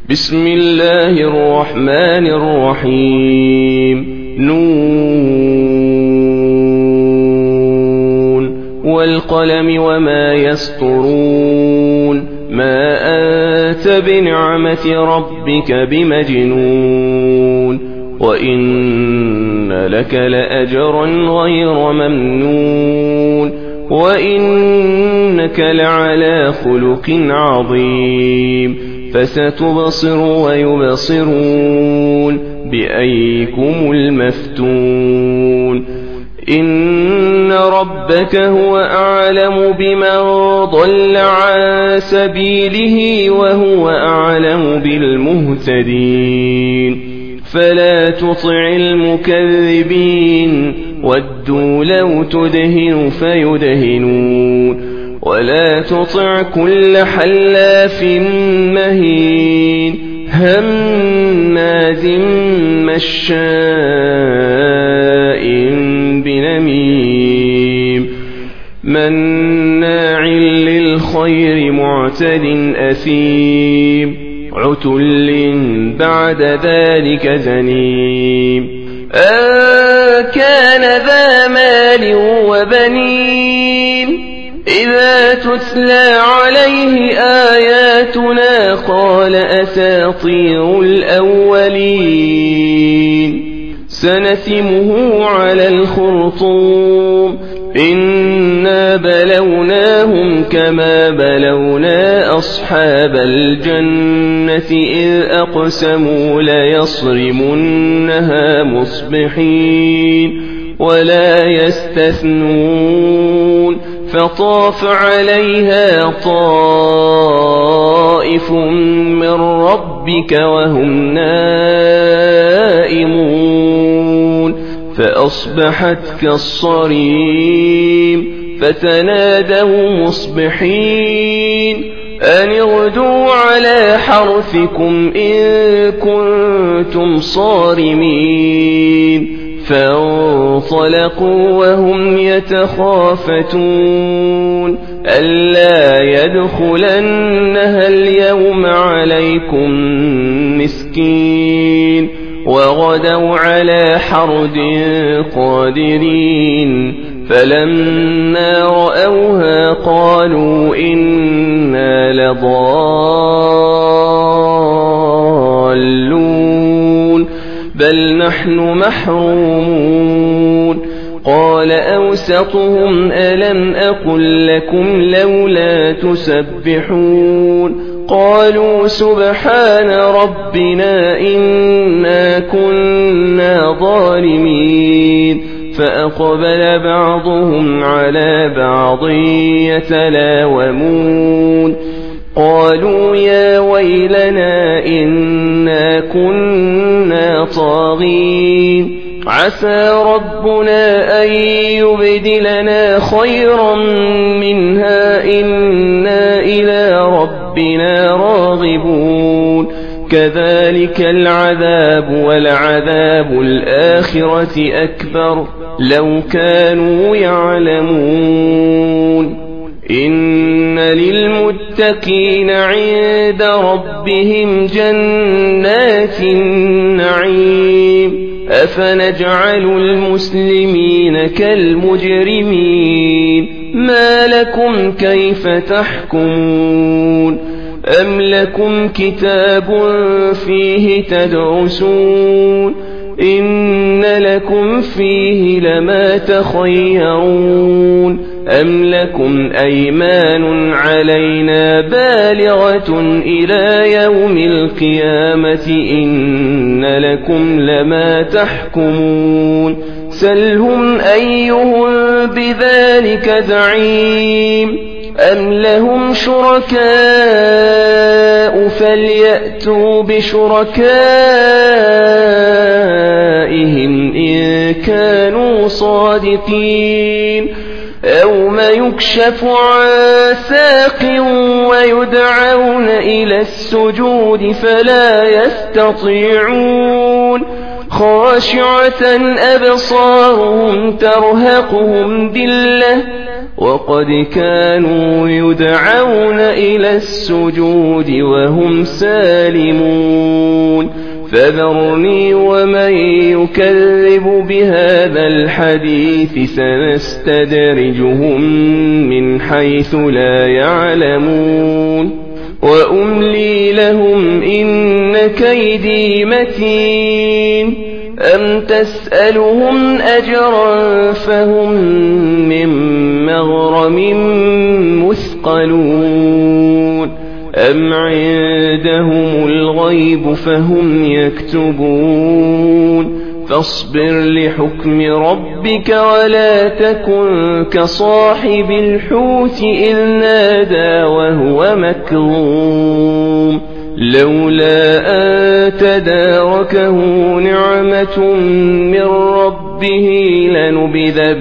بسم الله الرحمن الرحيم نون والقلم وما يسطرون ما أنت بنعمة ربك بمجنون وإن لك لأجرا غير ممنون وإنك لعلى خلق عظيم فستبصر ويبصرون بأيكم المفتون إن ربك هو أعلم بمن ضل عن سبيله وهو أعلم بالمهتدين فلا تطع المكذبين ودوا لو تدهن فيدهنون ولا تطع كل حلاف مهين هماز مشاء بنميم مناع للخير معتد أثيم عتل بعد ذلك زنيم كان ذا مال وبنين إذا تتلى عليه آياتنا قال أساطير الأولين سنسمه على الخرطوم إنا بلوناهم كما بلونا أصحاب الجنة إذ أقسموا ليصرمنها مصبحين ولا يستثنون فطاف عليها طائف من ربك وهم نائمون فأصبحت كالصريم فتنادوا مصبحين أن اغدوا على حرثكم إن كنتم صارمين فانطلقوا وهم يتخافتون ألا يدخلنها اليوم عليكم مسكين وغدوا على حرد قادرين فلما رأوها قالوا إنا لضالون بل نحن محرومون قال أوسطهم ألم أقل لكم لولا تسبحون قالوا سبحان ربنا إنا كنا ظالمين فأقبل بعضهم على بعض يتلاومون قالوا يا ويلنا إنا كنا طاغين عسى ربنا أن يبدلنا خيرا منها إنا إلى ربنا راغبون كذلك العذاب ولعذاب الآخرة أكبر لو كانوا يعلمون إن للمتقين عند ربهم جنات النعيم أفنجعل المسلمين كالمجرمين ما لكم كيف تحكمون أم لكم كتاب فيه تدرسون إن لكم فيه لما تخيرون أم لكم أيمان علينا بالغة إلى يوم القيامة إن لكم لما تحكمون سلهم أيهم بذلك زعيم أم لهم شركاء فليأتوا بشركائهم إن كانوا صادقين يوم يكشف عن ساق ويدعون إلى السجود فلا يستطيعون خاشعة أبصارهم ترهقهم ذلة وقد كانوا يدعون إلى السجود وهم سالمون فذرني ومن يكذب بهذا الحديث سنستدرجهم من حيث لا يعلمون وأملي لهم إن كيدي متين أم تسألهم أجرا فهم من مغرم مثقلون أم عندهم الغيب فهم يكتبون فاصبر لحكم ربك ولا تكن كصاحب الحوت إذ نادى وهو مكظوم لولا أن تداركه نعمة من ربه لنبذ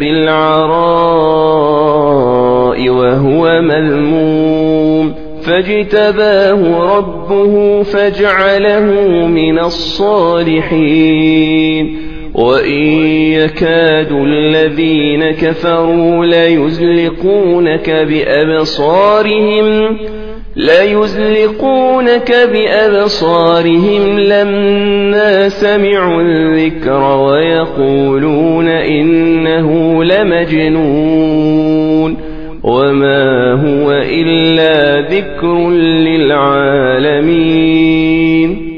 بالعراء وهو مذموم فاجتباه ربه فاجعله من الصالحين وإن يكاد الذين كفروا ليزلقونك بأبصارهم لما سمعوا الذكر ويقولون إنه لمجنون وما هو إلا ذكر للعالمين